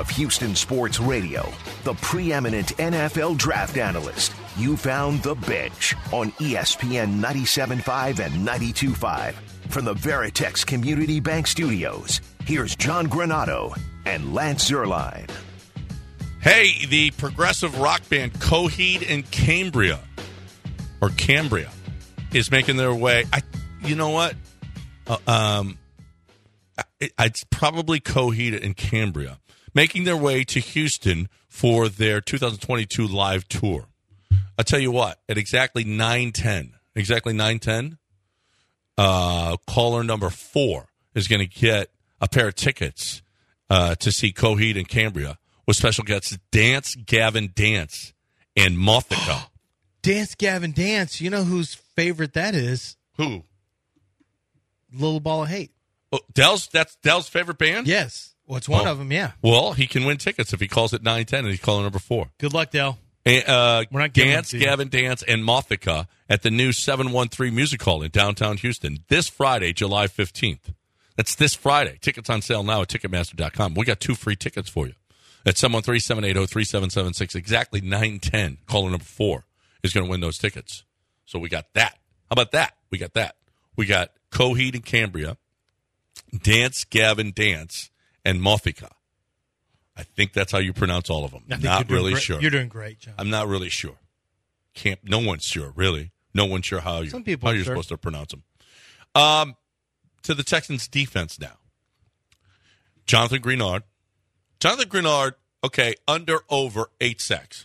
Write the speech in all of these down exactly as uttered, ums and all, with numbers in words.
of Houston sports radio, the preeminent N F L draft analyst. You found The Bench on E S P N ninety-seven point five and ninety-two point five. From the Veritex Community Bank Studios, here's John Granato and Lance Zierlein. Hey, the progressive rock band Coheed and Cambria, or Cambria, is making their way. I, you know what? Uh, um, it, it's probably Coheed and Cambria making their way to Houston for their two thousand twenty-two live tour. I'll tell you what, at exactly nine ten, exactly nine ten, uh, caller number four is going to get a pair of tickets uh, to see Coheed and Cambria with special guests Dance Gavin Dance and Mothica. Dance Gavin Dance, you know whose favorite that is? Who? Little Ball of Hate. Oh, Dell's, that's Dell's favorite band? Yes. Well, it's one oh. of them, yeah. Well, he can win tickets if he calls it nine ten and he's calling number four. Good luck, Dell. And, uh, We're not Dance, Gavin Dance, and Mothica at the new seven one three Music Hall in downtown Houston this Friday, July fifteenth. That's this Friday. Tickets on sale now at Ticketmaster dot com. We got two free tickets for you. At seven one three, seven eight zero, three seven seven six, exactly nine ten, caller number four is going to win those tickets. So we got that. How about that? We got that. We got Coheed and Cambria, Dance, Gavin, Dance, and Mothica. I think that's how you pronounce all of them. Not really great. sure. You're doing great, John. I'm not really sure. Can't. No one's sure, really. No one's sure how, you, Some people how are you're sure. supposed to pronounce them. Um, to the Texans' defense now. Jonathan Greenard. Jonathan Greenard, okay, under, over, eight sacks.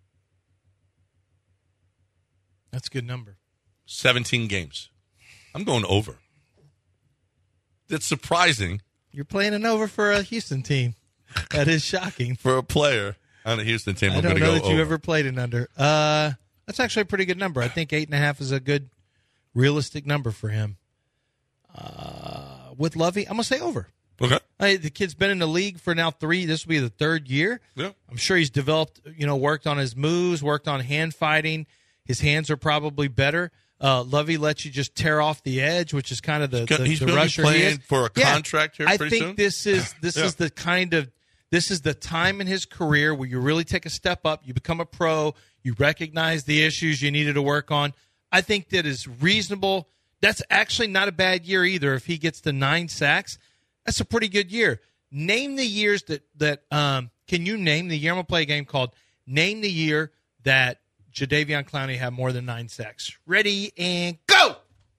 That's a good number. seventeen games. I'm going over. That's surprising. You're playing an over for a Houston team. That is shocking. For a player on a Houston team, I I'm don't going to know go that over. you ever played an under. Uh, that's actually a pretty good number. I think eight and a half is a good, realistic number for him. Uh, with Lovey, I'm going to say over. Okay. I, the kid's been in the league for now three. This will be the third year. Yeah. I'm sure he's developed, you know, worked on his moves, worked on hand fighting. His hands are probably better. Uh, Lovey lets you just tear off the edge, which is kind of the, the, he's the going rusher to be he playing is. for a Yeah. contract here I pretty think soon? this is this Yeah. is the kind of this is the time in his career where you really take a step up. You become a pro. You recognize the issues you needed to work on. I think that is reasonable. That's actually not a bad year either. If he gets to nine sacks, that's a pretty good year. Name the years that that um, can you name the year? I'm gonna play a game called Name the Year that Jadeveon Clowney had more than nine sacks. Ready and go.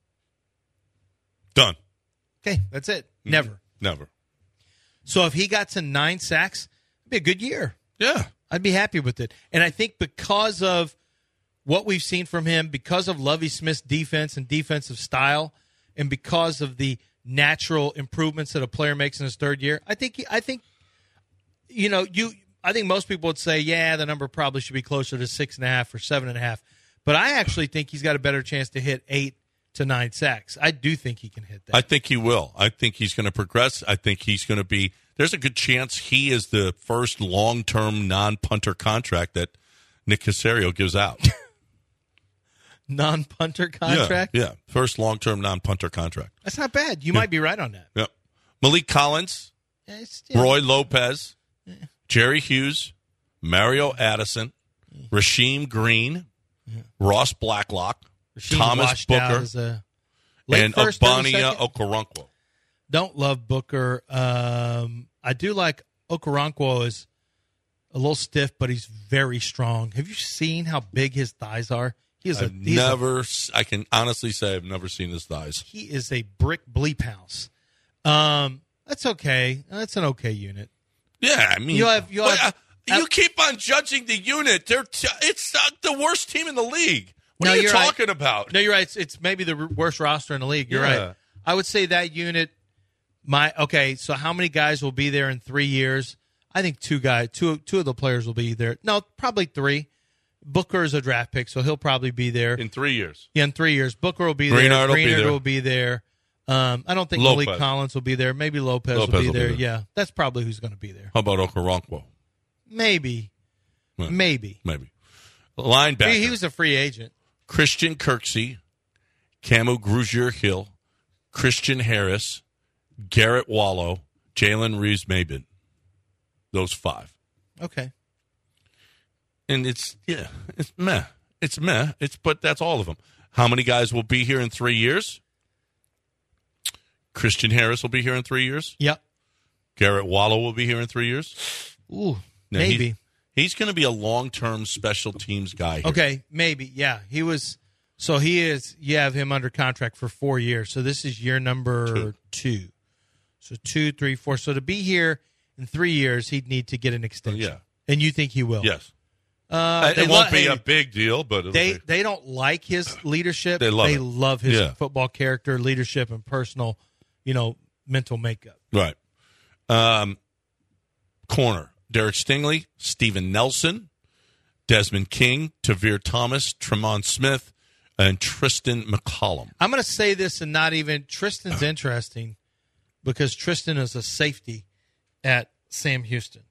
Done. Okay, that's it. Never. Never. So if he got to nine sacks, it'd be a good year. Yeah. I'd be happy with it. And I think because of what we've seen from him, because of Lovie Smith's defense and defensive style, and because of the natural improvements that a player makes in his third year, I think I think you know you. I think most people would say, yeah, the number probably should be closer to six and a half or seven and a half. But I actually think he's got a better chance to hit eight to nine sacks. I do think he can hit that. I think he will. I think he's going to progress. I think he's going to be – there's a good chance he is the first long-term non-punter contract that Nick Caserio gives out. Non-punter contract? Yeah, yeah. First long-term non-punter contract. That's not bad. You Yeah. might be right on that. Yeah. Malik Collins, Yeah, it's- yeah. Roy Lopez, Jerry Hughes, Mario Addison, Rasheem Green, Ross Blacklock, Rasheem's Thomas washed out Booker, as a late and first, early Ogbonnia second. Okoronkwo. Don't love Booker. Um, I do like Okoronkwo is a little stiff, but he's very strong. Have you seen how big his thighs are? He is a I've he's a- never, I can honestly say I've never seen his thighs. he is a brick bleep house. Um, that's okay. That's an okay unit. Yeah, I mean, You have- you but, have- uh, you keep on judging the unit. They're t- it's not the worst team in the league. What No, are you you're right. talking about? No, you're right. It's, it's maybe the worst roster in the league. You're Yeah. right. I would say that unit. My okay. So how many guys will be there in three years? I think two guys, two two of the players will be there. No, probably three. Booker is a draft pick, so he'll probably be there In three years. yeah, in three years. Booker will be Greenard there. will be Greenard there. will be there. Um, I don't think Lopez. Malik Collins will be there. Maybe Lopez, Lopez will be will be there. there. Yeah, that's probably who's going to be there. How about Okoronkwo? Maybe, Well, maybe. Maybe. Linebacker. He, he was a free agent. Christian Kirksey, Camu Grugier-Hill, Christian Harris, Garrett Wallow, Jalen Reeves-Maben. those five. Okay. And it's, yeah, it's meh. It's meh. It's But that's all of them. How many guys will be here in three years? Christian Harris will be here in three years. Yep. Garrett Wallow will be here in three years. Ooh, Now, maybe. He's, he's going to be a long-term special teams guy here. Okay, maybe. Yeah, he was. So he is. You have him under contract for four years. So this is year number two. two. So two, three, four. So to be here in three years, he'd need to get an extension. Yeah. And you think he will? Yes. Uh, it won't lo- be hey, a big deal, but it'll they be. they don't like his leadership. They love They it. love his Yeah. football character, leadership, and personal, you know, mental makeup. Right. Um, corner, Derek Stingley, Steven Nelson, Desmond King, Tavir Thomas, Tremont Smith, and Tristan McCollum. I'm going to say this, and not even Tristan's interesting because Tristan is a safety at Sam Houston.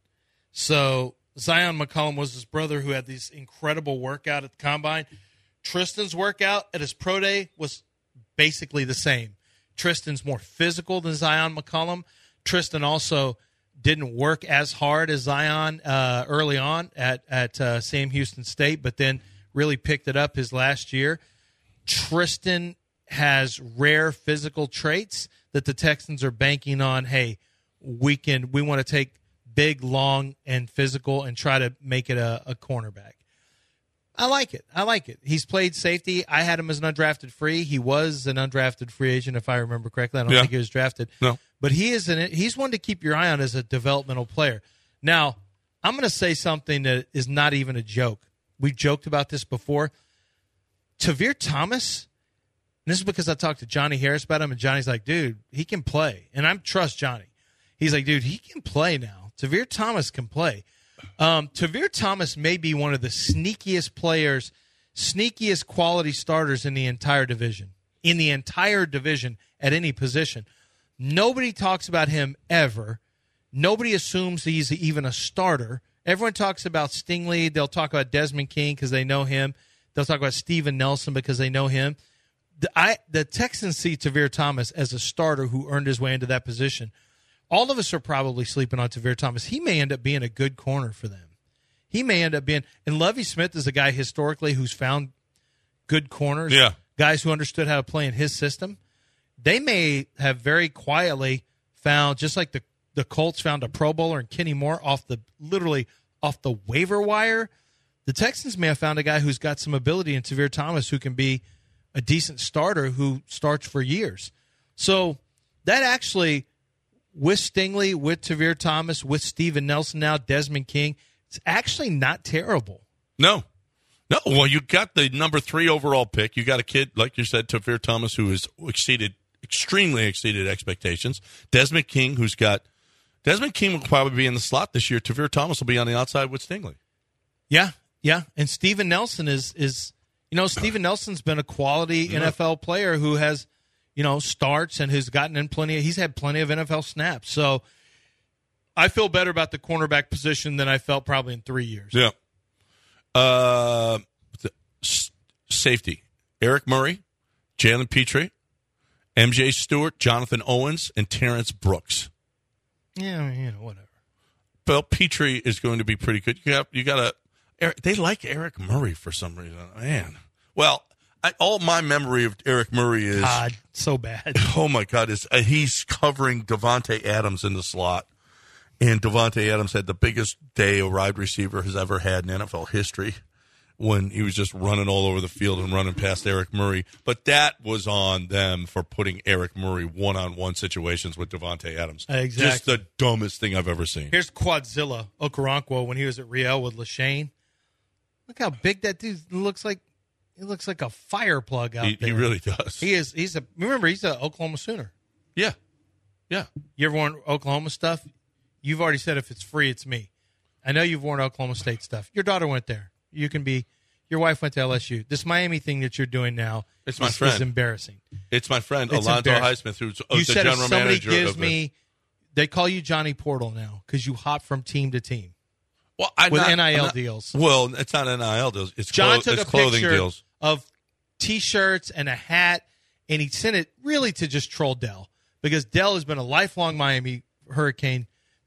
So Zion McCollum was his brother who had these incredible workout at the combine. Tristan's workout at his pro day was basically the same. Tristan's more physical than Zion McCollum. Tristan also didn't work as hard as Zion uh, early on at, at uh, Sam Houston State, but then really picked it up his last year. Tristan has rare physical traits that the Texans are banking on. Hey, we can we want to take big, long, and physical and try to make it a, a cornerback. I like it. I like it. He's played safety. I had him as an undrafted free. He was an undrafted free agent, if I remember correctly. I don't Yeah. think he was drafted. No. But he is an, he's one to keep your eye on as a developmental player. Now, I'm going to say something that is not even a joke. We've joked about this before. Tavir Thomas, and this is because I talked to Johnny Harris about him, and Johnny's like, dude, he can play. And I trust Johnny. He's like, dude, he can play now. Tavir Thomas can play. Um, Tavir Thomas may be one of the sneakiest players, sneakiest quality starters in the entire division, in the entire division at any position. Nobody talks about him ever. Nobody assumes he's even a starter. Everyone talks about Stingley. They'll talk about Desmond King because they know him. They'll talk about Steven Nelson because they know him. The, I, the Texans see Tavir Thomas as a starter who earned his way into that position. All of us are probably sleeping on Tavir Thomas. He may end up being a good corner for them. He may end up being – and Lovie Smith is a guy historically who's found good corners, Yeah. guys who understood how to play in his system. They may have very quietly found, just like the, the Colts found a Pro Bowler and Kenny Moore off the literally off the waiver wire, the Texans may have found a guy who's got some ability in Tavir Thomas who can be a decent starter who starts for years. So that actually – with Stingley, with Tavir Thomas, with Steven Nelson now, Desmond King, it's actually not terrible. No. No. Well, you got the number three overall pick. You got a kid, like you said, Tavir Thomas, who has exceeded, extremely exceeded expectations. Desmond King, who's got – Desmond King will probably be in the slot this year. Tavir Thomas will be on the outside with Stingley. Yeah, yeah. And Steven Nelson is, is you know, Steven Nelson's been a quality yeah. N F L player who has – you know, starts and has gotten in plenty of, he's had plenty of N F L snaps. So I feel better about the cornerback position than I felt probably in three years. Yeah. Uh, the, s- safety. Eric Murray, Jalen Petrie, M J Stewart, Jonathan Owens, and Terrence Brooks. Yeah, I mean, you know, whatever. Well, Petrie is going to be pretty good. You got, you got a, they like Eric Murray for some reason. Man. Well, I, all my memory of Eric Murray is God, so bad. Oh my God! Is uh, he's covering Devontae Adams in the slot, and Devontae Adams had the biggest day a wide receiver has ever had in N F L history when he was just running all over the field and running past Eric Murray. But that was on them for putting Eric Murray one-on-one situations with Devontae Adams. Exactly. Just the dumbest thing I've ever seen. Here's Quadzilla Okoronkwo when he was at Riel with Lashane. Look how big that dude looks like. He looks like a fire plug out he, there. He really does. He is. He's a. Remember, he's an Oklahoma Sooner. Yeah, yeah. You ever worn Oklahoma stuff? You've already said if it's free, it's me. I know you've worn Oklahoma State stuff. Your daughter went there. You can be. Your wife went to L S U. This Miami thing that you're doing now it's my is, friend. is embarrassing. It's my friend It's Alonzo embarrassing. Highsmith, who's You the said if general somebody manager gives of the, me, they call you Johnny Portal now because you hop from team to team well, I'm with not, N I L I'm not- deals. Well, it's not N I L deals. It's, John clo- took it's a clothing picture deals. of T-shirts and a hat, and he sent it really to just troll Dell because Dell has been a lifelong Miami Hurricane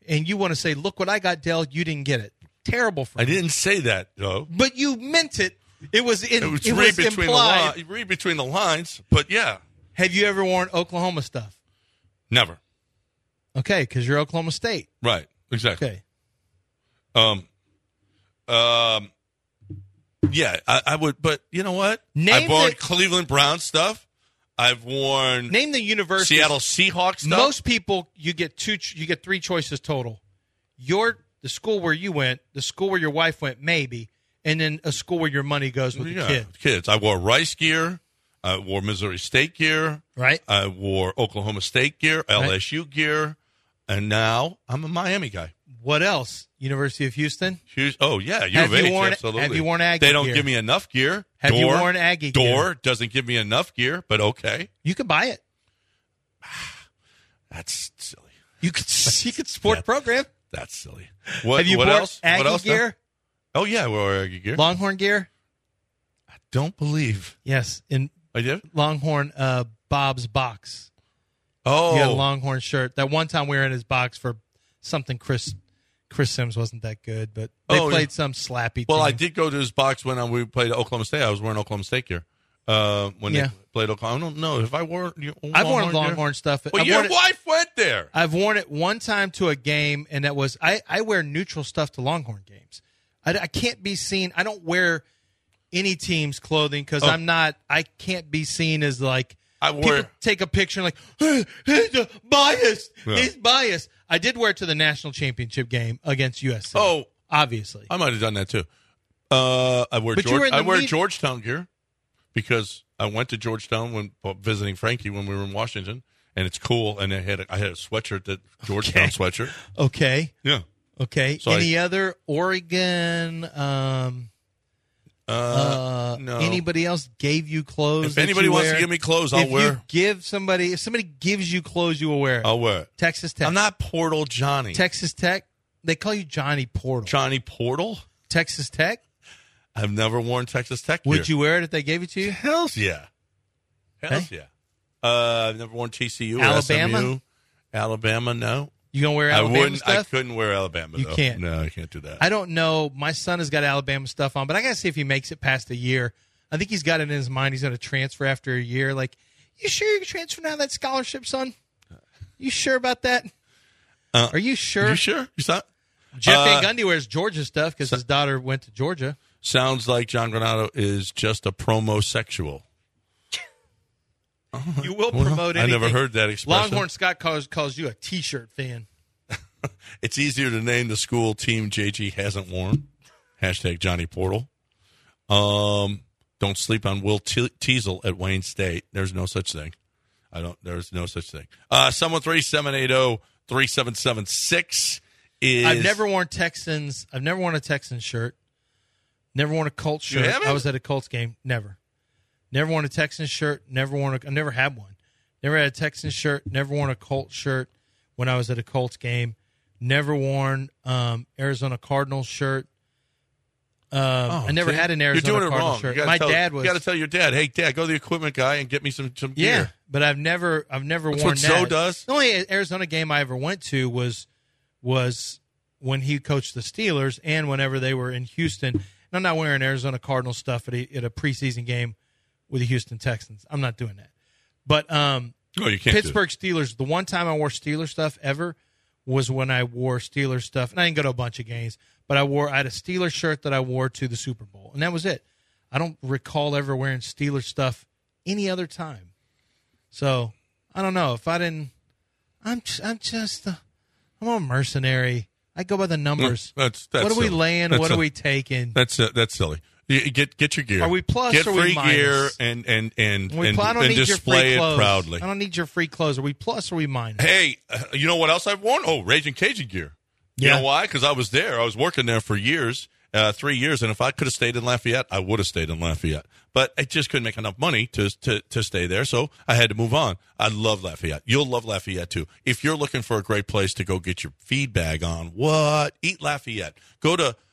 and you want to say, "Look what I got, Dell. You didn't get it." Terrible for I me. didn't say that, though. But you meant it. It was in, It was, it read, was between implied. the li- read between the lines, but yeah. Have you ever worn Oklahoma stuff? Never. Okay, because you're Oklahoma State. Right, exactly. Okay. Um, um, yeah, I, I would, but you know what? Name I've worn the- Cleveland Browns stuff. I've worn Name the university. Seattle Seahawks stuff. Most people, you get two. You get three choices total. Your the school where you went, the school where your wife went, maybe, and then a school where your money goes with yeah, the kid. kids. I wore Rice gear. I wore Missouri State gear. Right. I wore Oklahoma State gear, L S U gear, and now I'm a Miami guy. What else? University of Houston. Hughes, oh yeah, U Have of you H, worn- absolutely. have you worn Aggie They don't gear? give me enough gear. Have you Door- worn Aggie Door gear? doesn't give me enough gear, but okay. You can buy it. That's silly. You could. You could sport Yeah. program. That's silly. What, Have you what bought else? Aggie what else now? gear? Oh yeah, we wore Aggie gear. Longhorn gear. I don't believe Yes, in I did. Longhorn uh, Bob's box. Oh, He had a Longhorn shirt. That one time we were in his box for something. Chris Chris Sims wasn't that good, but they Oh, played yeah. some slappy. well, team. I did go to his box when I, we played Oklahoma State. I was wearing Oklahoma State gear uh, when Yeah. they played Oklahoma. I don't know if I wore. I've worn gear? Longhorn stuff. Well, I've your worn it- wife went there. I've worn it one time to a game, and that was I, I wear neutral stuff to Longhorn games. I, I can't be seen. I don't wear any team's clothing because Oh. I'm not. I can't be seen as like I wore- people take a picture and like hey, he's biased. Yeah. He's biased. I did wear it to the national championship game against U S C. Oh, obviously. I might have done that too. Uh, I wear But you George, were in the I wear meet- Georgetown gear because I went to Georgetown when uh, visiting Frankie when we were in Washington, and it's cool. And I had a, I had a sweatshirt that Georgetown Okay. sweatshirt. Okay. Yeah. Okay. So Any other Oregon? Um, Uh, uh, no. Anybody else gave you clothes? If that anybody you wants wear? to give me clothes, I'll if wear. you give somebody, if somebody gives you clothes, you will wear it. I'll wear it. Texas Tech. I'm not Portal Johnny. Texas Tech. They call you Johnny Portal. Johnny Portal. Texas Tech. I've never worn Texas Tech gear. Would you wear it if they gave it to you? Hells yeah. Hells Okay. yeah. Uh, I've never worn T C U or Alabama? S M U. Alabama, no. You gonna wear I Alabama wouldn't. I stuff? couldn't wear Alabama. You though. can't. No, I can't do that. I don't know. My son has got Alabama stuff on, but I gotta see if he makes it past a year. I think he's got it in his mind. He's going to transfer after a year. Like, you sure you can transfer now that scholarship, son? You sure about that? Uh, Are you sure? You sure? You saw? Jeff Uh, Van Gundy wears Georgia stuff because his daughter went to Georgia. Sounds like John Granado is just a promosexual. You will Well, promote I anything. never heard that expression. Longhorn Scott calls, calls you a T-shirt fan. It's easier to name the school team J G hasn't worn. Hashtag Johnny Portal. Um, don't sleep on Will Te- Teasel at Wayne State. There's no such thing. I don't. There's no such thing. Uh, seven one three, seven eight zero, three seven seven six is. I've never worn Texans. I've never worn a Texans shirt. Never worn a Colts You shirt. haven't? I was at a Colts game. Never. Never worn a Texans shirt. Never worn a. I never had one. Never had a Texans shirt. Never worn a Colts shirt when I was at a Colts game. Never worn um, Arizona Cardinals shirt. Um, Oh, I never see? had an You're Arizona doing it Cardinals wrong. shirt. You gotta My tell, dad was. You got to tell your dad, hey, Dad, go to the equipment guy and get me some some Yeah, gear. but I've never, I've never That's worn what that. Zoe does. The only Arizona game I ever went to was was when he coached the Steelers, and whenever they were in Houston. And I'm not wearing Arizona Cardinals stuff at a, at a preseason game with the Houston Texans. I'm not doing that. But um, Oh, you can't. do Pittsburgh Steelers. The one time I wore Steelers stuff ever was when I wore Steelers stuff, and I didn't go to a bunch of games, but I wore I had a Steelers shirt that I wore to the Super Bowl, and that was it. I don't recall ever wearing Steelers stuff any other time. So I don't know if I didn't. I'm just, I'm just uh, I'm a mercenary. I go by the it. numbers. That's, that's what are we silly. laying? That's what silly. are we taking? That's uh, that's silly. You, you get get your gear. Are we plus Get or are we free minus? gear and and and We and, pl- I don't and need your display free it clothes. proudly. I don't need your free clothes. Are we plus or are we minus? Hey, uh, you know what else I've worn? Oh, Raging Cajun gear. You Yeah. know why? Because I was there. I was working there for years, uh, three years, and if I could have stayed in Lafayette, I would have stayed in Lafayette. But I just couldn't make enough money to, to to stay there, so I had to move on. I love Lafayette. You'll love Lafayette too. If you're looking for a great place to go get your feed bag on, what? Eat Lafayette. Go to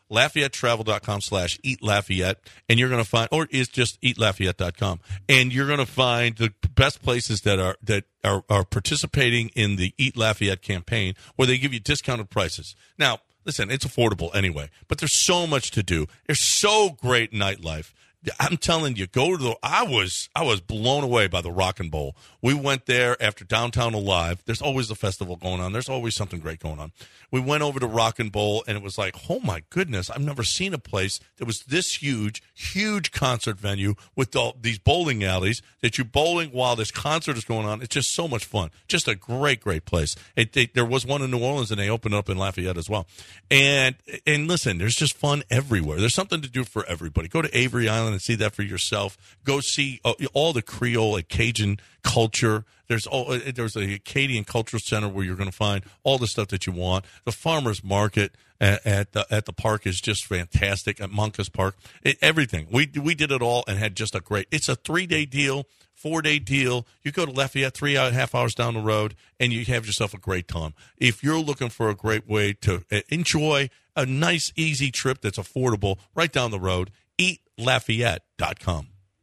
LafayetteTravel.com slash Eat Lafayette, and you're going to find, or it's just eat lafayette dot com, and you're going to find the best places that are that are, are participating in the Eat Lafayette campaign, where they give you discounted prices. Now, listen, it's affordable anyway, but there's so much to do. There's so great nightlife. I'm telling you, go to the. I was I was blown away by the Rock and Bowl. We went there after Downtown Alive. There's always a festival going on. There's always something great going on. We went over to Rock and Bowl, and it was like, oh my goodness, I've never seen a place that was this huge, huge concert venue with all these bowling alleys that you're bowling while this concert is going on. It's just so much fun. Just a great, great place. It, they, there was one in New Orleans, and they opened up in Lafayette as well. And and listen, there's just fun everywhere. There's something to do for everybody. Go to Avery Island and see that for yourself. Go see uh, all the Creole and Cajun culture. There's all, uh, there's a Acadian Cultural Center where you're going to find all the stuff that you want. The farmers market at, at the at the park is just fantastic. At Moncus Park, it, everything we we did it all and had just a great. It's a three day deal, four day deal. You go to Lafayette, three and a half hours down the road, and you have yourself a great time. If you're looking for a great way to uh, enjoy a nice, easy trip that's affordable, right down the road, eat lafayette dot com.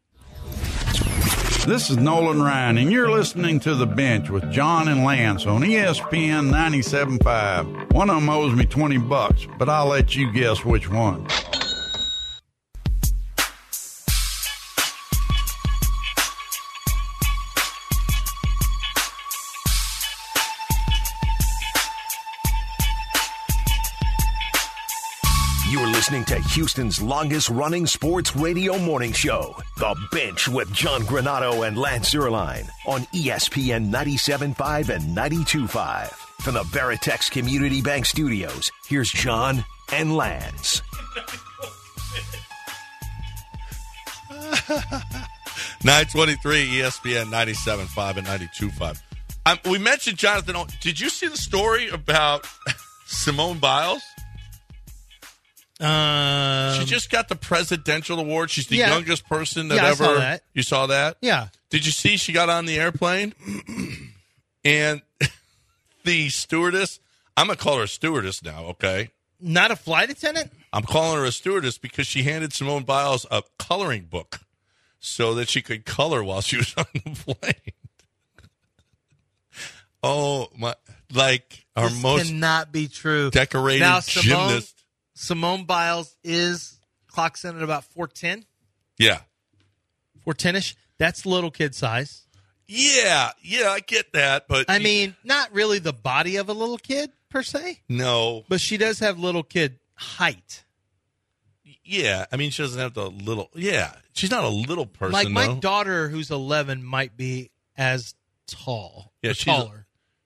This is Nolan Ryan, and you're listening to The Bench with John and Lance on E S P N ninety-seven point five. One of them owes me twenty bucks, but I'll let you guess which one. You're listening to Houston's longest-running sports radio morning show, The Bench with John Granato and Lance Zierlein on E S P N ninety-seven point five and ninety-two point five. From the Veritex Community Bank Studios, here's John and Lance. nine twenty-three E S P N ninety-seven point five and ninety-two point five. Um, we mentioned Jonathan. Did you see the story about Simone Biles? Um, She just got the presidential award. She's the yeah. youngest person that Yeah, I ever. saw that. You saw that? Yeah. Did you see she got on the airplane and the stewardess? I'm gonna call her a stewardess now. Okay. Not a flight attendant? I'm calling her a stewardess because she handed Simone Biles a coloring book so that she could color while she was on the plane. Oh my! Like our This most cannot be true. decorated Now, Simone, gymnast. Simone Biles is clocks in at about four ten, Yeah. four ten-ish. That's little kid size. Yeah, yeah, I get that, but I mean, not really the body of a little kid, per se, no. but she does have little kid height. Yeah, I mean, she doesn't have the little. Yeah, she's not a little person. Like my though. daughter, who's eleven, might be as tall. Yeah, or she's- taller.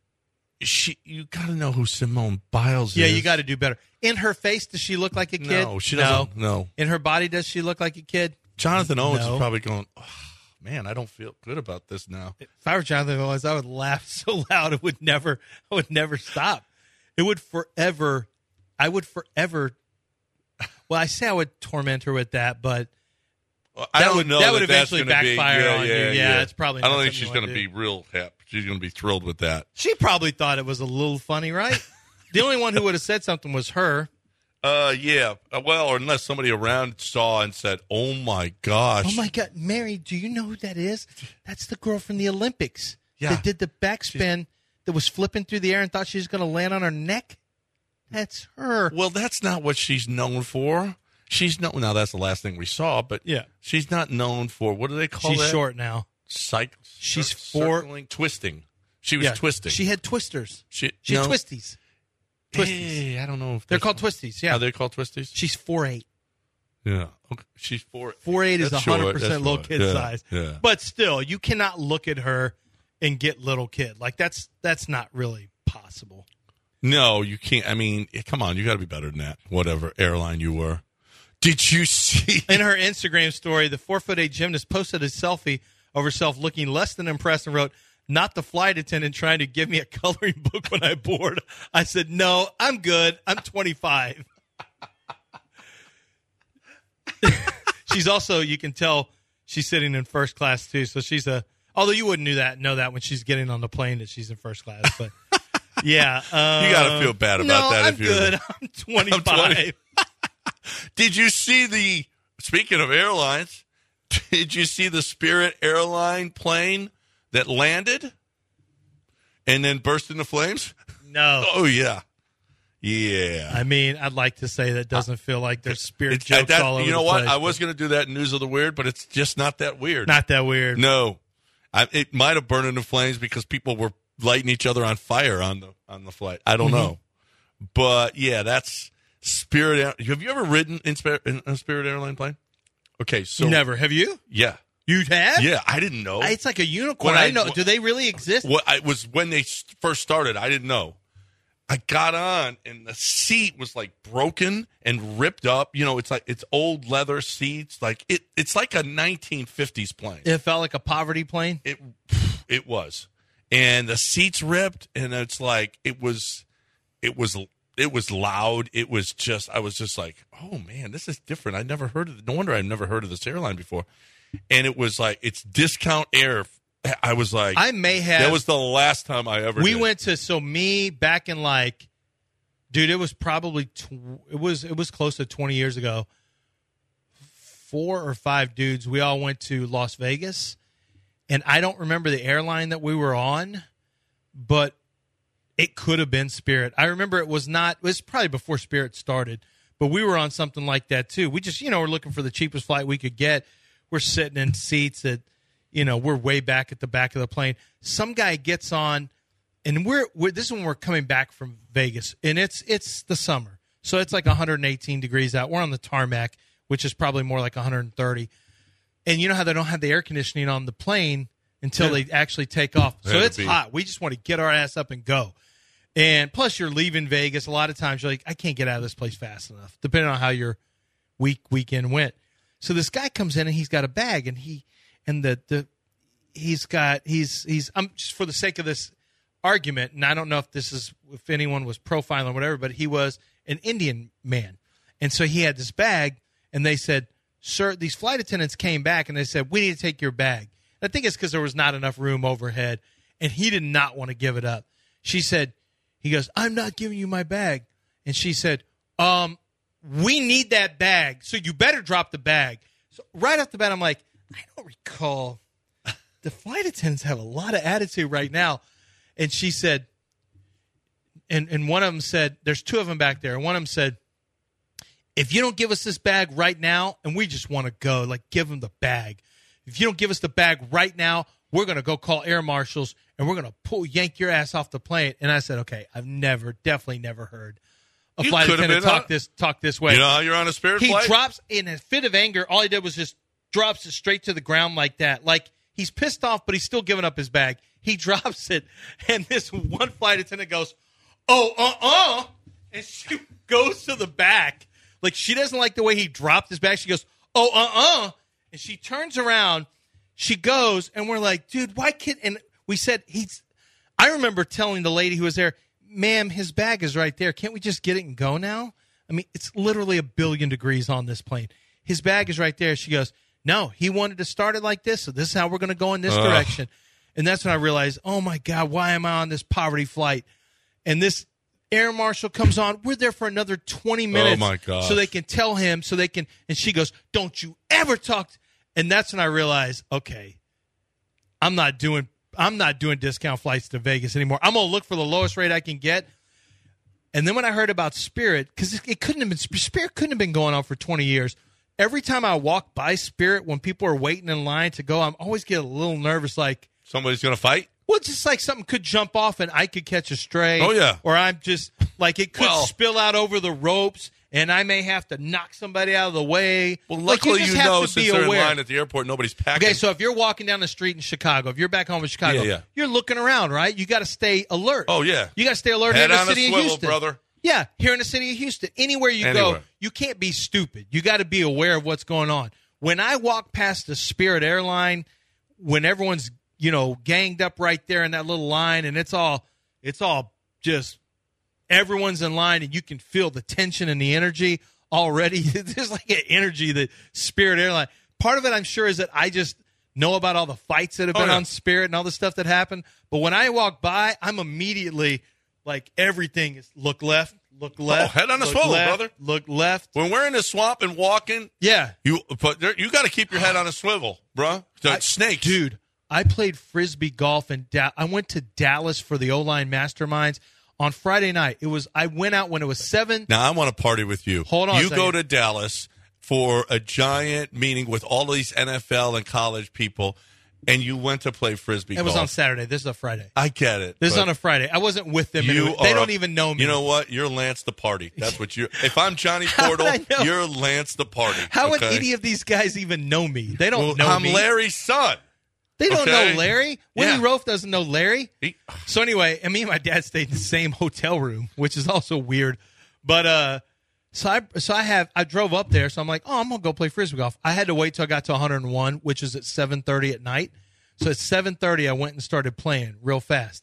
She, you got to know who Simone Biles Yeah, is. you got to do better. In her face, does she look like a kid? No, she doesn't. No. In her body, does she look like a kid? Jonathan Owens No. is probably going, oh, man, I don't feel good about this now. If I were Jonathan Owens, I would laugh so loud it would never, I would never stop. It would forever. I would forever. Well, I say I would torment her with that, but Well, I That don't would- know that that would that's eventually gonna be- backfire yeah, on you. yeah, Yeah, it's probably I don't not think something she's you going to wanna be real happy. She's going to be thrilled with that. she probably thought it was a little funny, right? The only one who would have said something was her. Uh, yeah. Uh, Well, or unless somebody around saw and said, "Oh my gosh." Oh my God, Mary, do you know who that is? That's the girl from the Olympics Yeah. that did the backspin that was flipping through the air and thought she was going to land on her neck. That's her. Well, that's not what she's known for. She's no. Now that's the last thing we saw, but Yeah. she's not known for what do they call She's that? short now. Cyc- She's cir- four- circling, twisting. She was Yeah, twisting. She had twisters. She, She no, had twisties. Twisties. Hey, I don't know if They're that's- called twisties. Yeah. Are they called twisties? She's four eight. Yeah. Okay. She's four. Four eight is That's one hundred short. percent That's little short. kid Yeah, size. yeah. But still, you cannot look at her and get little kid. Like that's that's not really possible. No, you can't. I mean, eh, come on, you got to be better than that. Whatever airline you were. Did you see? In her Instagram story, the four foot eight gymnast posted a selfie of herself looking less than impressed and wrote, "Not the flight attendant trying to give me a coloring book when I board." I said, "No, I'm good. I'm twenty-five." She's also, you can tell she's sitting in first class too. So she's a, although you wouldn't know that, know that when she's getting on the plane that she's in first class. But yeah. Um, You gotta feel bad about no, that I'm if you're- good. I'm twenty-five. I'm twenty. Did you see the, speaking of airlines, did you see the Spirit airline plane that landed and then burst into flames? No. Oh, yeah. Yeah. I mean, I'd like to say that doesn't feel like there's Spirit It's- jokes that- all over You know the what? place, I was going to do that in News of the Weird, but it's just not that weird. Not that weird. No. I, it might have burned into flames because people were lighting each other on fire on the on the flight. I don't Mm-hmm. know. But, yeah, that's Spirit Air. Have you ever ridden in, Spirit, in a Spirit airline plane? Okay, so. Never. Have you? Yeah. You have? Yeah, I didn't know. It's like a unicorn. When I, I- know. Do they really exist? What I was when they s- first started, I didn't know. I got on and the seat was like broken and ripped up. You know, it's like it's old leather seats. Like it, it's like a nineteen fifties plane. It felt like a poverty plane. It, it was, and the seats ripped, and it's like it was, it was, it was loud. It was just, I was just like, oh man, this is different. I never heard of. No wonder I've never heard of this airline before. And it was like it's discount air. I was like, I may have. that was the last time I ever. We did. went to so me back in like, dude, it was probably tw- it was it was close to twenty years ago. Four or five dudes, we all went to Las Vegas, and I don't remember the airline that we were on, but it could have been Spirit. I remember it was not. It was probably before Spirit started, but we were on something like that too. We just, you know, we're looking for the cheapest flight we could get. We're sitting in seats that, you know, we're way back at the back of the plane. Some guy gets on, and we're, we're this is when we're coming back from Vegas, and it's it's the summer, so it's like one hundred eighteen degrees out. We're on the tarmac, which is probably more like one hundred thirty. And you know how they don't have the air conditioning on the plane until Yeah. they actually take off. So That'd it's be- hot. We just want to get our ass up and go. And plus, you're leaving Vegas. A lot of times, you're like, I can't get out of this place fast enough, depending on how your week weekend went. So this guy comes in and he's got a bag, and he and the the he's got he's he's I'm just for the sake of this argument, and I don't know if this is if anyone was profiling or whatever, but he was an Indian man, and so he had this bag, and they said, "Sir," these flight attendants came back and they said, "We need to take your bag." And I think it's because there was not enough room overhead, and he did not want to give it up. She said, "He goes, I'm not giving you my bag," and she said, "Um, we need that bag, so you better drop the bag." So right off the bat, I'm like, I don't recall. The flight attendants have a lot of attitude right now. And she said, and, and one of them said, there's two of them back there. And one of them said, if you don't give us this bag right now, and we just want to go, like, give them the bag. If you don't give us the bag right now, we're going to go call air marshals, and we're going to pull, yank your ass off the plane. And I said, okay, I've never, definitely never heard a You flight could have attendant been talk on- this, talk this way. You know how you're on a Spirit He flight? drops in a fit of anger. All he did was just drops it straight to the ground like that. Like he's pissed off, but he's still giving up his bag. He drops it, and this one flight attendant goes, "Oh, uh, uh," and she goes to the back. Like she doesn't like the way he dropped his bag. She goes, "Oh, uh, uh," and she turns around. She goes, and we're like, "Dude, why can't?" And we said, "He's." I remember telling the lady who was there, "Ma'am, his bag is right there. Can't we just get it and go now?" I mean, it's literally a billion degrees on this plane. His bag is right there. She goes, "No, he wanted to start it like this, so this is how we're going to go in this Ugh. direction." And that's when I realized, oh, my God, why am I on this poverty flight? And this air marshal comes on. We're there for another twenty minutes. my gosh. So they can tell him, so they can, and she goes, "Don't you ever talk." To, and that's when I realized, okay, I'm not doing I'm not doing discount flights to Vegas anymore. I'm going to look for the lowest rate I can get. And then when I heard about Spirit, because it, it couldn't have been, Spirit couldn't have been going on for twenty years. Every time I walk by Spirit, when people are waiting in line to go, I'm always get a little nervous, like, Somebody's going to fight? well, it's just like something could jump off and I could catch a stray. Oh, yeah. Or I'm just, like, it could Well- spill out over the ropes, and I may have to knock somebody out of the way. Well, Like, luckily just you have know to since be they're aware. in line at the airport, nobody's packing. Okay, so if you're walking down the street in Chicago, if you're back home in Chicago, Yeah, yeah. you're looking around, right? You got to stay alert. Oh, yeah. You got to stay alert Head here in the on a city of swivel, Houston. brother. Yeah, here in the city of Houston. Anywhere you go, Anywhere. you can't be stupid. You got to be aware of what's going on. When I walk past the Spirit airline, when everyone's, you know, ganged up right there in that little line, and it's all it's all just everyone's in line, and you can feel the tension and the energy already. There's like an energy that Spirit airline. Part of it, I'm sure, is that I just know about all the fights that have Oh, been yeah. on Spirit and all the stuff that happened. But when I walk by, I'm immediately like everything is look left, look left. Oh, head on a look swivel, left, brother. Look left. When we're in the swamp and walking, Yeah. you but there, you got to keep your head on a swivel, bro. I- Snakes. Dude, I played Frisbee golf in da- I went to Dallas for the O-Line Masterminds on Friday night. It was I went out when it was seven. Now, I want to party with you. Hold on a You go second. to Dallas for a giant meeting with all these N F L and college people, and you went to play Frisbee It was golf. on Saturday. This is a Friday. I get it. This is but on a Friday. I wasn't with them. you anyway. They are don't a- even know me. You know what? You're Lance the Party. That's what you If I'm Johnny Portal, I know. you're Lance the Party. How would okay? any of these guys even know me? They don't Well, know I'm me. Larry's son. They don't okay? know Larry. Yeah. Willie Rofe doesn't know Larry. He- So anyway, and me and my dad stayed in the same hotel room, which is also weird. But uh, so I so I have I drove up there, so I'm like, oh, I'm gonna go play Frisbee golf. I had to wait till I got to one oh one, which is at seven thirty at night. So at seven thirty, I went and started playing real fast.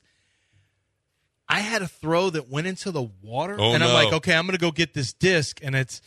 I had a throw that went into the water, Oh, and I'm no. like, okay, I'm gonna go get this disc, and it's.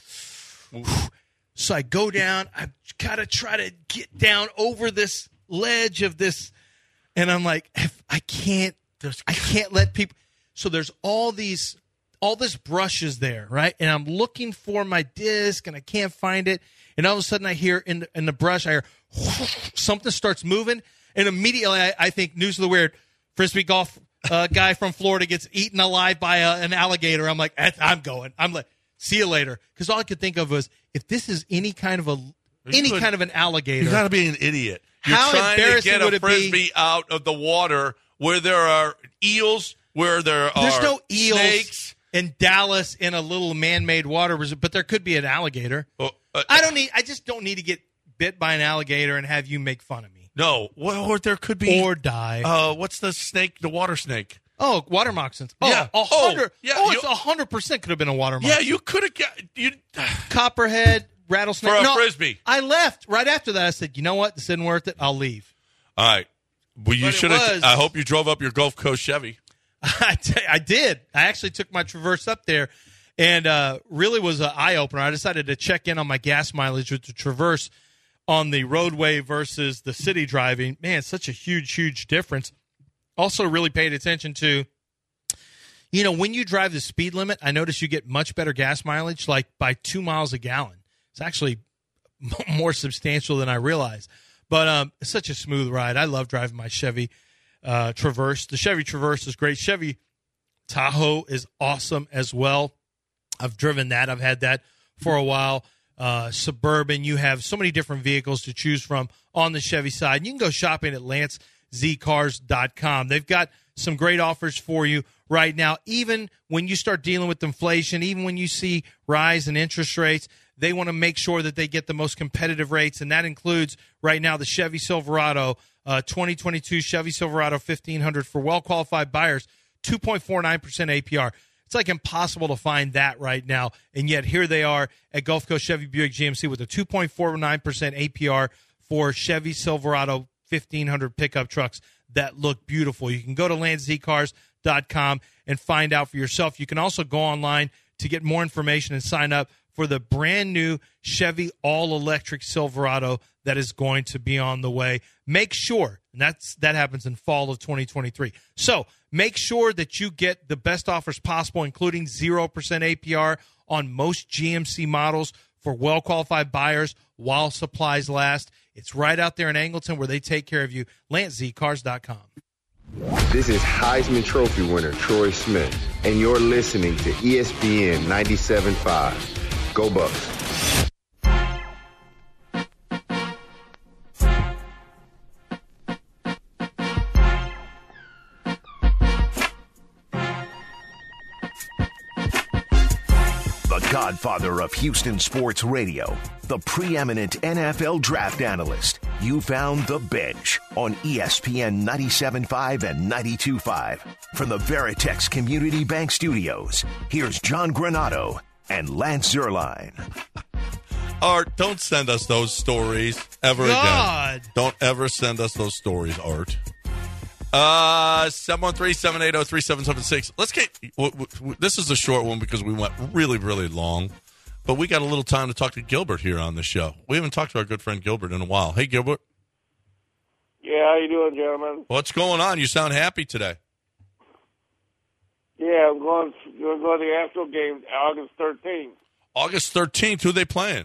So I go down. I gotta try to get down over this ledge of this, and I'm like, if I can't, I can't let people. So there's all these, all this brush is there, right? And I'm looking for my disc, and I can't find it. And all of a sudden, I hear in the, in the brush, I hear something starts moving, and immediately I, I think news of the weird. Frisbee golf uh, guy from Florida gets eaten alive by a, an alligator. I'm like, I'm going. I'm like, see you later. Because all I could think of was, if this is any kind of a any could- kind of an alligator, You got to be an idiot. You're How trying to embarrassing get would a it be- Frisbee out of the water where there are eels, where there are there's no eels snakes. in Dallas in a little man-made water reserve, but there could be an alligator. Oh, uh, I don't need. I just don't need to get bit by an alligator and have you make fun of me No, well, or there could be. or die. uh, what's the snake? The water snake. oh, water moccasins. Oh, Yeah. a Oh, hundred. yeah, Oh, you- it's a hundred percent could have been a water Yeah, moccasin. you could have got you. Copperhead, rattlesnake. For a no, Frisbee. I left right after that. I said, you know what? This isn't worth it. I'll leave. All right. Well, you But it should have. was- I hope you drove up your Gulf Coast Chevy. I, t- I did. I actually took my Traverse up there, and uh, really was an eye opener. I decided to check in on my gas mileage with the Traverse on the roadway versus the city driving. Man, such a huge, huge difference. Also, really paid attention to, you know, when you drive the speed limit, I notice you get much better gas mileage, like by two miles a gallon. It's actually more substantial than I realized. But um, it's such a smooth ride. I love driving my Chevy uh, Traverse. The Chevy Traverse is great. Chevy Tahoe is awesome as well. I've driven that. I've had that for a while. Uh, Suburban, you have so many different vehicles to choose from on the Chevy side. You can go shopping at lance z cars dot com. They've got some great offers for you right now. Even when you start dealing with inflation, even when you see rise in interest rates, they want to make sure that they get the most competitive rates, and that includes right now the Chevy Silverado, uh, twenty twenty-two Chevy Silverado fifteen hundred for well-qualified buyers, two point four nine percent A P R. It's like impossible to find that right now, and yet here they are at Gulf Coast Chevy Buick G M C with a two point four nine percent A P R for Chevy Silverado fifteen hundred pickup trucks that look beautiful. You can go to lance z cars dot com and find out for yourself. You can also go online to get more information and sign up for the brand new Chevy all-electric Silverado that is going to be on the way. Make sure, and that's that happens in fall of twenty twenty-three. So make sure that you get the best offers possible, including zero percent A P R on most G M C models for well-qualified buyers while supplies last. It's right out there in Angleton where they take care of you. lance z cars dot com. This is Heisman Trophy winner Troy Smith, and you're listening to E S P N ninety-seven point five. Go Bucks. The godfather of Houston sports radio, the preeminent N F L draft analyst. You found The Bench on E S P N ninety-seven point five and ninety-two point five. From the Veritex Community Bank Studios, here's John Granato and Lance Zierlein. Art, don't send us those stories ever God. again. Don't ever send us those stories, Art. Uh, seven one three, seven eight zero, three seven seven six. Let's get, w- w- this is a short one because we went really, really long, but we got a little time to talk to Gilbert here on the show. We haven't talked to our good friend Gilbert in a while. Hey, Gilbert. Yeah, how you doing, gentlemen? What's going on? You sound happy today. Yeah, I'm going to go to the Astro game August thirteenth. August thirteenth. Who are they playing?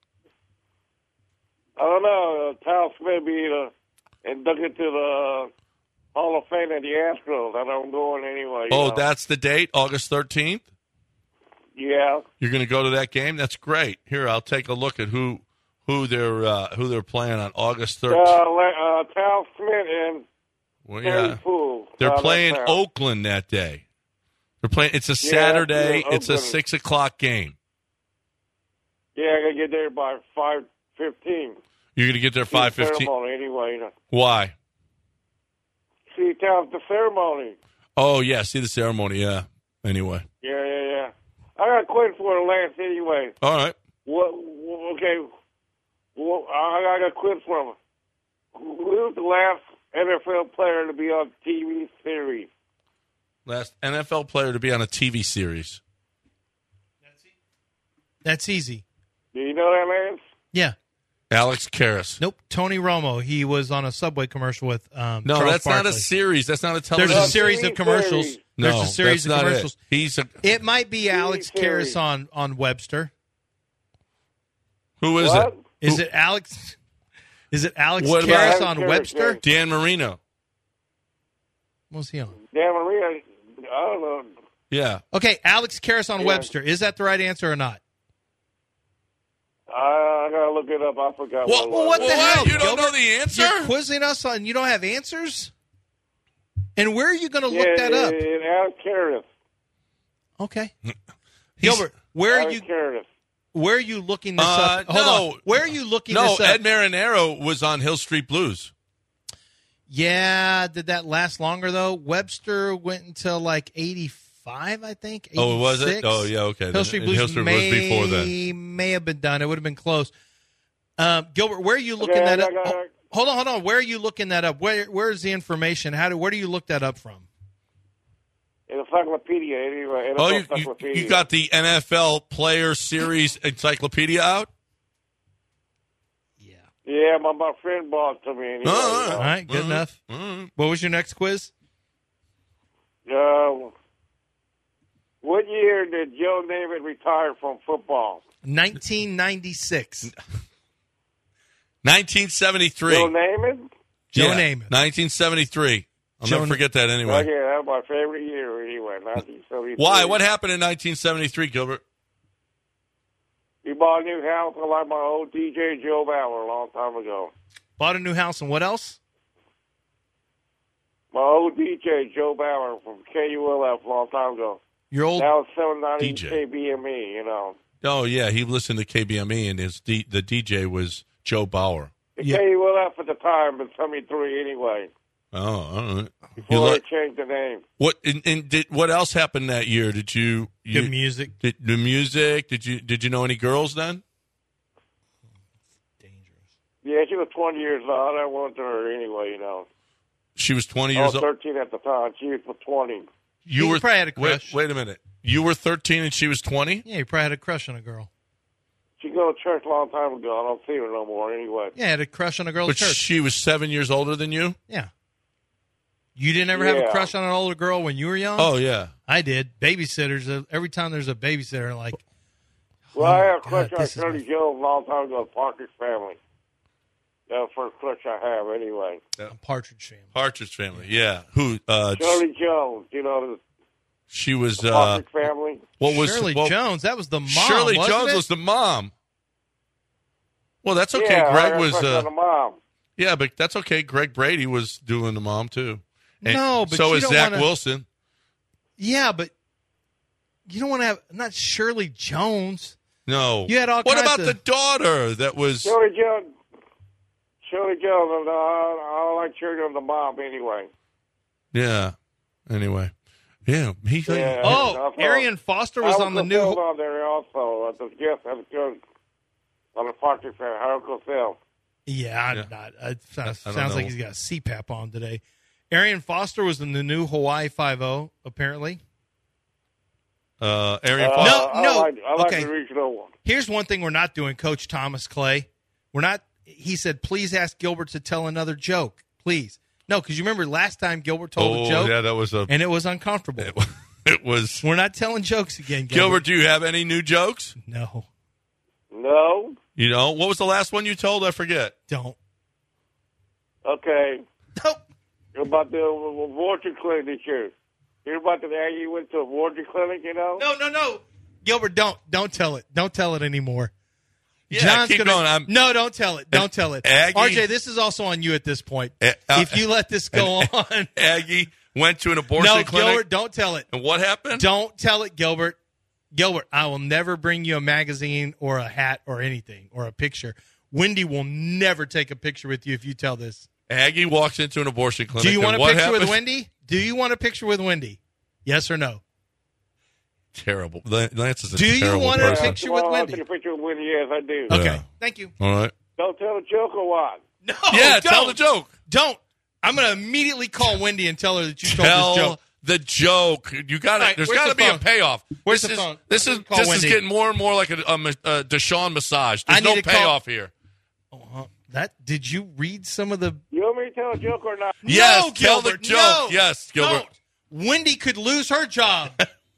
I don't know. Uh, Tal Smith be uh, inducted to the Hall of Fame at the Astros. I don't going anyway. Oh, know. that's the date, August thirteenth? Yeah. You're going to go to that game? That's great. Here, I'll take a look at who who they're uh, who they're playing on August thirteenth. Uh, uh, Tal Smith and Well, Terry yeah. Poole. They're Uh, playing that's Oakland that day. They're playing. It's a Yeah, Saturday. yeah, It's a Oakland. six o'clock game. Yeah, I got to get there by five fifteen. You're going to get there five fifteen. Ceremony anyway. You know. Why? See, Tal, the ceremony. Oh yeah, see the ceremony. Yeah. Anyway. Yeah, yeah, yeah. I got a question for the Lance anyway. All right. What? Okay. Well, I got a question for him. Who was the last N F L player to be on T V series? Last N F L player to be on a T V series. That's easy. Do you know that, Lance? Yeah. Alex Karras. Nope. Tony Romo. He was on a Subway commercial with um, No, Charles that's not a Barkley. series. That's not a There's television. a series of T V commercials. series. There's no, a series that's of not commercials. It. He's a, It might be Alex series. Karras on, on Webster. who is What? it? Is Who- it Alex? Is it Alex What Karras about- on Alex Karras, Webster? yeah. Dan Marino. What was he on? Dan Maria, I don't know. Yeah. Okay, Alex Karras on Yeah. Webster. Is that the right answer or not? I, I got to look it up. I forgot What- what it was. what the Well, hell, You don't Gilbert? know the answer? You're quizzing us on you don't have answers? And where are you going to Yeah, look that up? yeah, yeah, Alex Karras. Okay. He's- Gilbert, where are Alex you Karras. where are you looking this Uh, up? Hold no. on. Where are you looking No, this up? Ed Marinero was on Hill Street Blues. Yeah, did that last longer though? Webster went until like eighty-five, I think. Oh, was it? eighty-six. Oh, yeah, okay. Hill Then- Street and Blues Hill Street was may, before then. may have been done. It would have been close. Um, Gilbert, where are you looking Okay, that I up? got- I got- Oh, hold on, hold on. Where are you looking that up? Where Where's the information? How do where do you look that up from? Encyclopedia, anyway. Oh, you, you, Encyclopedia. you got the N F L Player Series Encyclopedia out? Yeah. Yeah, my, my friend bought it to me. Anyway, Oh, you All know. right, good Mhm. enough. Mhm. What was your next quiz? Uh, what year did Joe Namath retire from football? nineteen ninety-six. nineteen seventy-three. Joe Namath? Joe Yeah, Namath. nineteen seventy-three. I'll Joe never forget that anyway. Okay, that was my favorite year anyway, nineteen seventy-three. Why? What happened in nineteen seventy-three, Gilbert? You bought a new house. I like my old D J Joe Bauer a long time ago. Bought a new house and what else? My old D J Joe Bauer from K U L F a long time ago. Your old Now it's seven ninety D J. K B M E, you know. Oh, yeah, he listened to K B M E, and his D, the D J was Joe Bauer. The Yeah. K U L F at the time, but seventy-three anyway, Oh, all right. You before li- they changed the name. what and, and did what else happened that year? Did you, you good music. did, the music? Did you did you know any girls then? Dangerous. Yeah, she was twenty years old. I went to her anyway, you know. She was twenty I years was old. thirteen at the time. She was twenty. You He were probably had a crush. Wait, wait a minute. You were thirteen and she was twenty. Yeah, you probably had a crush on a girl. She go to church a long time ago. I don't see her no more anyway. Yeah, had a crush on a girl But at church. she was seven years older than you. Yeah. You didn't ever have a Yeah. crush on an older girl when you were young? Oh yeah. I did. Babysitters. uh, Every time there's a babysitter, like, Well, I had a God, crush on this is Shirley my- Jones a long time ago, Parker's family. That was the first crush I have anyway. a Partridge family. Partridge Family. Yeah. Who? Uh, Shirley Jones, you know, she was. the Uh, Parker's family. what was Shirley what- Jones. That was the mom. Shirley wasn't Jones it? was the mom. Well, that's okay. Yeah, I Greg had a was. crush Uh, on the mom. yeah, but that's okay. Greg Brady was doing the mom too. And No, but so you is don't Zach wanna- Wilson. Yeah, but you don't want to have not Shirley Jones. No. You had all What kinds about of- the daughter that was? Shirley Jones. Shirley Jones. I, I, I like Shirley on the mom anyway. Yeah. Anyway. Yeah. He. Yeah. Oh, I thought- Arian Foster was I on the Cosell new. on there also. At the guest at the good on the Parker's family. Harold Cosell. Yeah, I'm Yeah. not. It sounds, I don't sounds like know. he's got C PAP on today. Arian Foster was in the new Hawaii Five-O, apparently. Uh, Arian Uh, Foster. No, I no, like, I like okay. the regional one. Here's one thing we're not doing, Coach Thomas Clay. We're not. He said, please ask Gilbert to tell another joke. Please. No, because you remember last time Gilbert told oh, a joke, yeah, that was a. and it was uncomfortable. It was. We're not telling jokes again, Gilbert. Gilbert, do you have any new jokes? No. No. You know, what was the last one you told? I forget. Don't. Okay. Nope. About the abortion clinic this year. Hear about the guy you went to a abortion clinic, you know? No, no, no. Gilbert, don't. Don't tell it. Don't tell it anymore. Yeah, John's keep gonna, going. I'm, no, don't tell it. Don't tell it. Aggie, R J, this is also on you at this point. Uh, if you let this go on. Aggie went to an abortion No, clinic. Gilbert, don't tell it. And what happened? Don't tell it, Gilbert. Gilbert, I will never bring you a magazine or a hat or anything or a picture. Wendy will never take a picture with you if you tell this. Aggie walks into an abortion clinic. Do you want a what picture happened? with Wendy? Do you want a picture with Wendy? Yes or no? Terrible. Lance is a Do you terrible want a person. picture with well, Wendy? I'll take a picture with Wendy, yes, I do. Okay, Yeah. thank you. All right. Don't tell a joke or what? No, Yeah, don't. tell the joke. Don't. I'm going to immediately call Wendy and tell her that you Tell told this joke. the joke. You got to. All right, there's where's got to the be phone? a payoff. Where's this the is, phone? This I'm is gonna call this Wendy. is getting more and more like a, a, a Deshaun massage. I There's no need to call- payoff here. Oh, huh. That did you read some of the? You want me to tell a joke or not? Yes, no, tell the Gilbert, joke. no. Yes, Gilbert. Don't. Wendy could lose her job.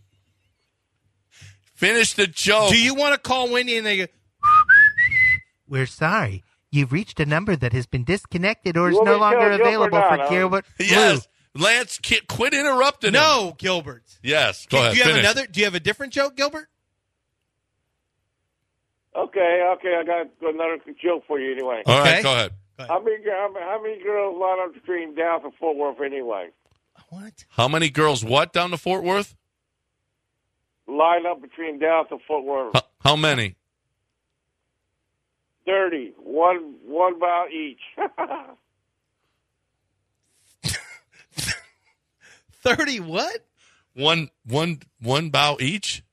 Finish the joke. Do you want to call Wendy and they go? We're sorry. You've reached a number that has been disconnected or is You want no me to tell longer a joke or available not, for huh? Gilbert. Yes, Lance, ki- quit interrupting him. No, Gilbert. Yes, go Do ahead. you have finish. another? Do you have a different joke, Gilbert? Okay, okay, I got another joke for you anyway. All right, Okay. go ahead. How many how many- how many girls line up between Dallas and Fort Worth anyway? What? How many girls? What down to Fort Worth? Line up between Dallas and Fort Worth. How, how many? Thirty. One one mile each. Thirty? What? One, one, one bow each.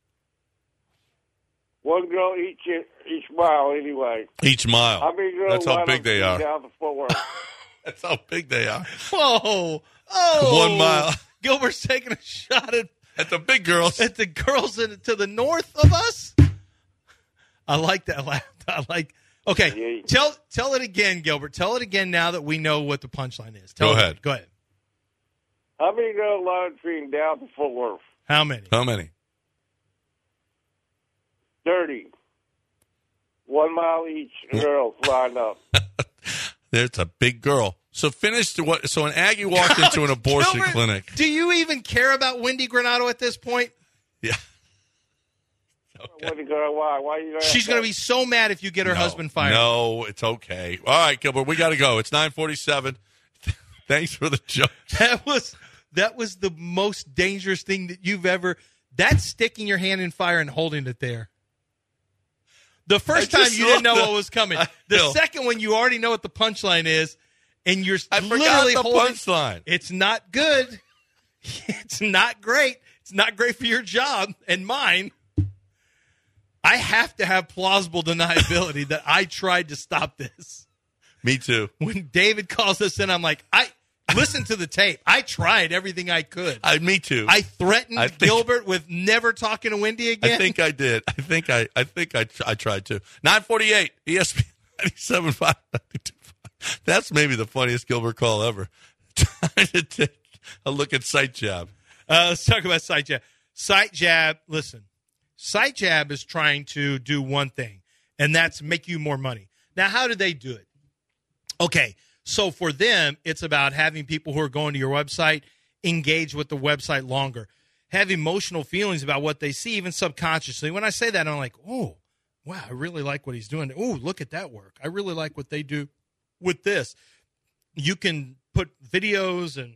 One girl each each mile anyway. Each mile. How many girls That's how line big up they between are. Dallas and Fort Worth? That's how big they are. Whoa! Oh, One mile. Gilbert's taking a shot at At the big girls. at the girls in, to the north of us. I like that laugh. I like. Okay, Yeah. tell tell it again, Gilbert. Tell it again now that we know what the punchline is. Tell Go it- ahead. Go ahead. How many girls line up between Dallas and Fort Worth? How many? How many? Thirty. One mile each girls lined up. There's a big girl. So finish to what? So an Aggie walked into an abortion Gilbert, clinic. Do you even care about Wendy Granado at this point? Yeah. What the girl? Why? Why you? She's going to be so mad if you get her No, husband fired. No, it's okay. All right, Gilbert, we got to go. It's nine forty-seven. Thanks for the joke. That was that was the most dangerous thing that you've ever. That's sticking your hand in fire and holding it there. The first I time just you didn't know saw the- what was coming. I The know. second one you already know what the punchline is, and you're I forgot literally the holding. punchline. It's not good. It's not great. It's not great for your job and mine. I have to have plausible deniability that I tried to stop this. Me too. When David calls us in, I'm like, I listen to the tape. I tried everything I could. I, me too. I threatened I think- Gilbert with never talking to Wendy again. I think I did. I think I. I think I. I tried to. Nine forty-eight. E S P N ninety-seven five. That's maybe the funniest Gilbert call ever. Trying to take a look at Sight Jab. Uh, let's talk about Sight Jab. Sight Jab, listen, Sight Jab is trying to do one thing, and that's make you more money. Now, how do they do it? Okay, so for them, it's about having people who are going to your website engage with the website longer, have emotional feelings about what they see, even subconsciously. When I say that, I'm like, oh, wow, I really like what he's doing. Oh, look at that work. I really like what they do with this. You can put videos and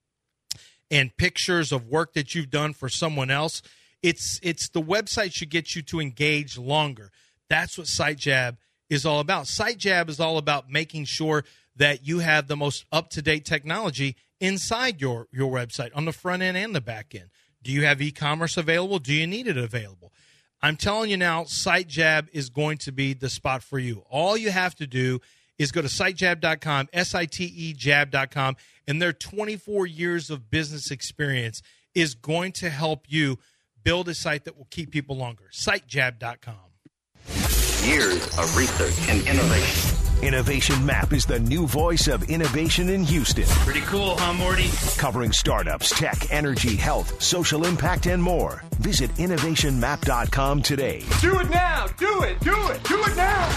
and pictures of work that you've done for someone else. It's it's the website should get you to engage longer. That's what SiteJab is all about. SiteJab is all about making sure that you have the most up-to-date technology inside your, your website, on the front end and the back end. Do you have e-commerce available? Do you need it available? I'm telling you now, SiteJab is going to be the spot for you. All you have to do is go to site jab dot com, S I T E jab dot com, and their twenty-four years of business experience is going to help you build a site that will keep people longer. site jab dot com. Years of research and innovation. Innovation Map is the new voice of innovation in Houston. Pretty cool, huh, Morty? Covering startups, tech, energy, health, social impact, and more. Visit innovation map dot com today. Do it now! Do it! Do it! Do it now!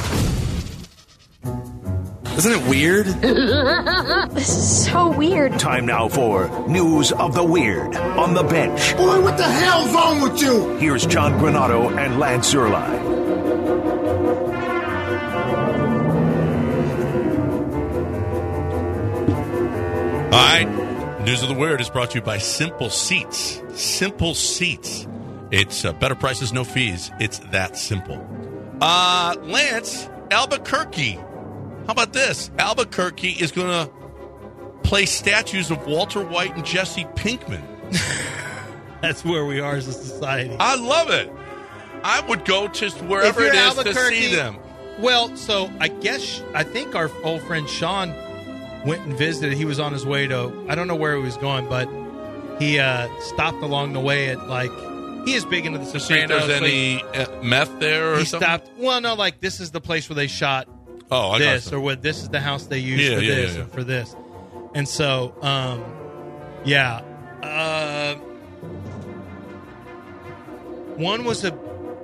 Isn't it weird? This is so weird. Time now for News of the Weird on the Bench. Boy, what the hell's wrong with you? Here's John Granato and Lance Zerline. All right. News of the Weird is brought to you by Simple Seats. Simple Seats. It's uh, better prices, no fees. It's that simple. Uh, Lance, Albuquerque. How about this? Albuquerque is going to place statues of Walter White and Jesse Pinkman. That's where we are as a society. I love it. I would go to wherever it is to see them. Well, so I guess, I think our old friend Sean went and visited. He was on his way to, I don't know where he was going, but he uh, stopped along the way at, like, he is big into the to see if Sopranos. there's any uh, meth there or he something? stopped, well, no, like, this is the place where they shot oh, I this, got or what this is the house they used Yeah, for yeah, this yeah, yeah. and for this. And so, um, yeah. Uh, one was a,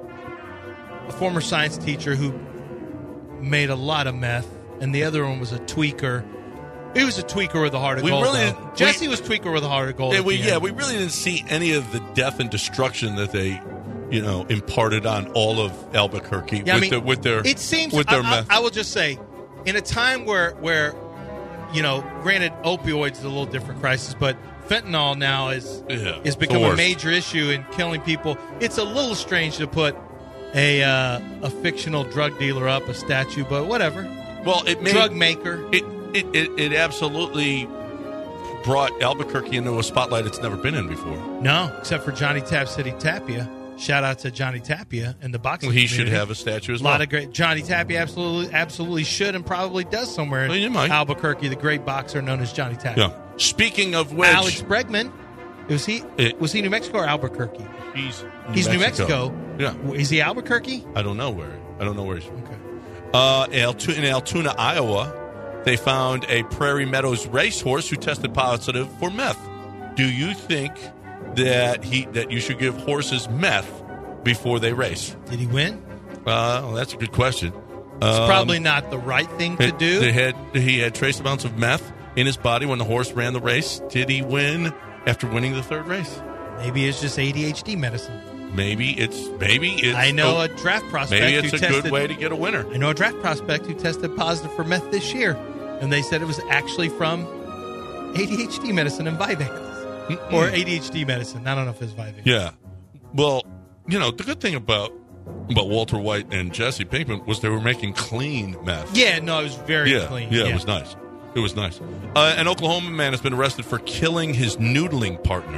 a former science teacher who made a lot of meth, and the other one was a tweaker. He was a tweaker with a heart of We gold. really- though. Jesse we- was tweaker with a heart of gold. Yeah, at we, the yeah, end. we really didn't see any of the death and destruction that they, you know, imparted on all of Albuquerque Yeah, I with, mean, the, with their it seems. with their I, meth. I, I will just say, in a time where where you know, granted, opioids is a little different crisis, but fentanyl now is Yeah, is the become a worst. major issue in killing people. It's a little strange to put a uh, a fictional drug dealer up a statue, but whatever. Well, it made, drug maker. It, it it it absolutely brought Albuquerque into a spotlight it's never been in before. No, except for Johnny Tap City Tapia. Shout out to Johnny Tapia and the boxing. Well, he should community. have a statue as A well. lot of great Johnny Tapia absolutely absolutely should and probably does somewhere in Well, you might. Albuquerque. The great boxer known as Johnny Tapia. Yeah. Speaking of which, Alex Bregman. Was he It- was he New Mexico or Albuquerque? he's New He's New Mexico. Mexico. Yeah, Is he Albuquerque? I don't know where. I don't know where he's from. Okay. Uh, Altu- in Altoona, Iowa, they found a Prairie Meadows racehorse who tested positive for meth. Do you think that he that you should give horses meth before they race? Did he win? Uh, well, that's a good question. It's Um, probably not the right thing to it- do. They had he had trace amounts of meth in his body when the horse ran the race. Did he win after winning the third race? Maybe it's just A D H D medicine. Maybe it's maybe it's. I know a, a draft prospect maybe who it's a tested, good way to get a winner. I know a draft prospect who tested positive for meth this year, and they said it was actually from A D H D medicine and Vivex. Or A D H D medicine. I don't know if it's Vivex. Yeah. Well, you know, the good thing about about Walter White and Jesse Pinkman was they were making clean meth. Yeah, no, it was very yeah, clean. Yeah, it was nice. It was nice. Uh, an Oklahoma man has been arrested for killing his noodling partner.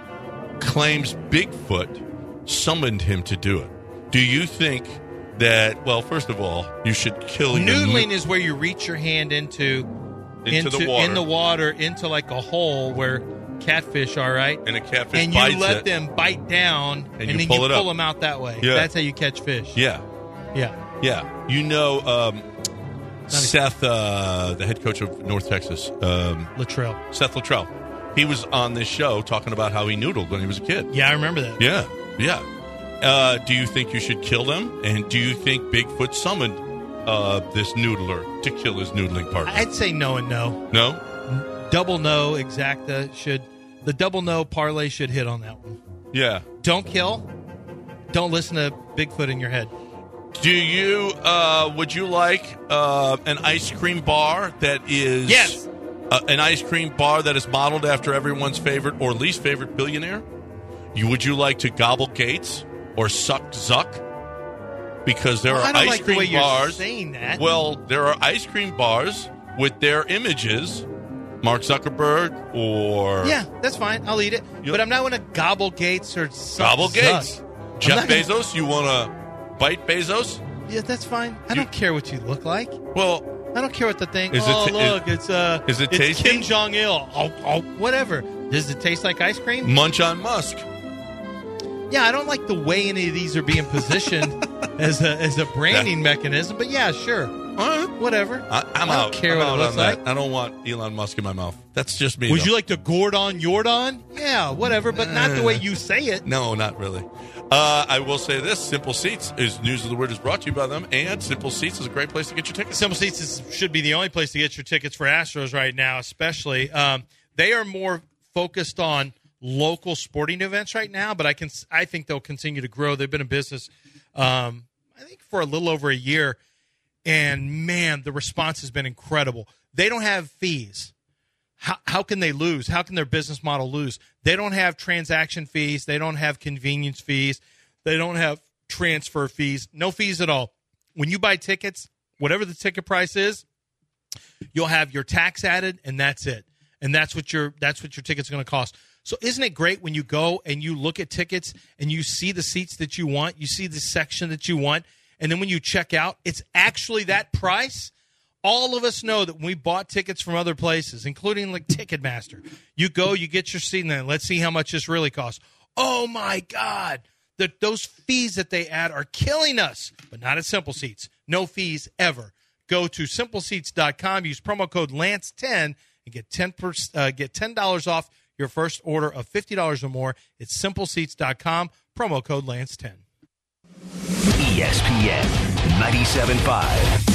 Claims Bigfoot summoned him to do it. Do you think that, well, first of all, you should kill your Noodling noo- is where you reach your hand into Into the water. in the water into like a hole where catfish are, right? and a catfish And you bites let it. them bite down, And and, you then pull you it pull up. them out that way. Yeah. That's how you catch fish. Yeah. Yeah. Yeah. You know, um, Seth, uh, the head coach of North Texas, um, Luttrell. Seth Luttrell, he was on this show talking about how he noodled when he was a kid. Yeah, I remember that. Yeah, yeah. Uh, do you think you should kill them? And do you think Bigfoot summoned uh, this noodler to kill his noodling partner? I'd say no and no. No? Double no, exacta should the double no parlay should hit on that one. Yeah. Don't kill. Don't listen to Bigfoot in your head. Do you, uh, would you like uh, an ice cream bar that is... Yes. Uh, an ice cream bar that is modeled after everyone's favorite or least favorite billionaire? You Would you like to gobble Gates or suck Zuck? Because there Well, are I don't ice like the cream way you're bars. saying that. Well, there are ice cream bars with their images. Mark Zuckerberg or Yeah, that's fine. I'll eat it. You- But I'm not going to gobble Gates or suck Gobble Zuck. Gates. I'm Jeff not gonna- Bezos. You want to bite Bezos? Yeah, that's fine. I don't care what you look like. Well, I don't care what the thing. Is it oh, ta- look, is- it's uh, is it it's tasty? Kim Jong Il. Oh, oh, whatever. Does it taste like ice cream? munch on Musk. Yeah, I don't like the way any of these are being positioned as a as a branding mechanism. But yeah, sure. All All right. Whatever. I, I'm I don't out. care I'm what out it looks on that. like. I don't want Elon Musk in my mouth. That's just me. Would though. you like to Gordon Jordan? Yeah, whatever, but not the way you say it. No, not really. Uh, I will say this. Simple Seats is News of the Word is brought to you by them, and Simple Seats is a great place to get your tickets. Simple Seats is, should be the only place to get your tickets for Astros right now, especially. Um, they are more focused on local sporting events right now, but I can I think they'll continue to grow. They've been in business, um, I think, for a little over a year, and, man, the response has been incredible. They don't have fees. How, how can they lose? How can their business model lose? They don't have transaction fees. They don't have convenience fees. They don't have transfer fees. No fees at all. When you buy tickets, whatever the ticket price is, you'll have your tax added, and that's it. And that's what your that's what your ticket's going to cost. So isn't it great when you go and you look at tickets and you see the seats that you want, you see the section that you want, and then when you check out, it's actually that price? All of us know that when we bought tickets from other places, including like Ticketmaster, you go, you get your seat, and then let's see how much this really costs. Oh, my God. The, those fees that they add are killing us, but not at Simple Seats. No fees ever. Go to simple seats dot com, use promo code Lance ten, and get ten percent, uh, get ten dollars off your first order of fifty dollars or more. It's simple seats dot com, promo code Lance ten. E S P N ninety-seven point five.